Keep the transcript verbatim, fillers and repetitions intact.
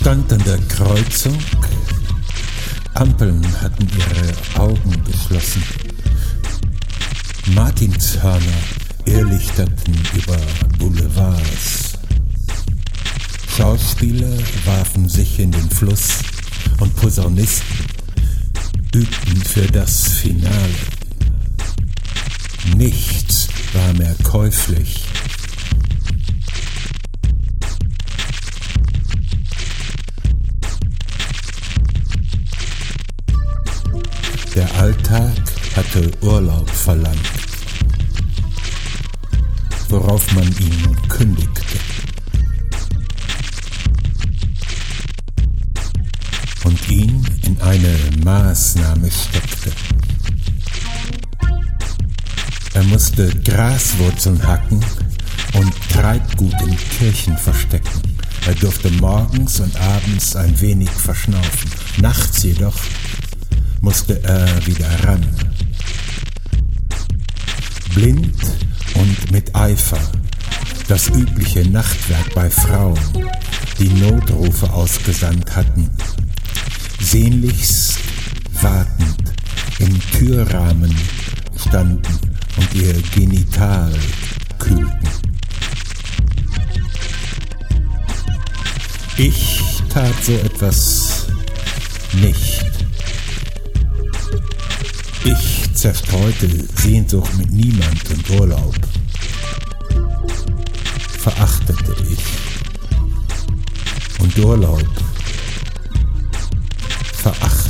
stand an der Kreuzung. Ampeln hatten ihre Augen geschlossen. Martinshörner irrlichterten über Boulevards. Schauspieler warfen sich in den Fluss und Posaunisten übten für das Finale. Nichts war mehr käuflich. Der Alltag hatte Urlaub verlangt, worauf man ihn kündigte. Und ihn in eine Maßnahme steckte. Er musste Graswurzeln hacken und Treibgut in Kirchen verstecken. Er durfte morgens und abends ein wenig verschnaufen. Nachts jedoch musste er wieder ran. Blind und mit Eifer, das übliche Nachtwerk bei Frauen, die Notrufe ausgesandt hatten, sehnlichst wartend im Türrahmen standen und ihr Genital kühlten. Ich tat so etwas nicht. Ich zerstreute Sehnsucht mit niemand und Urlaub. Verachtete ich. Und Urlaub verachtete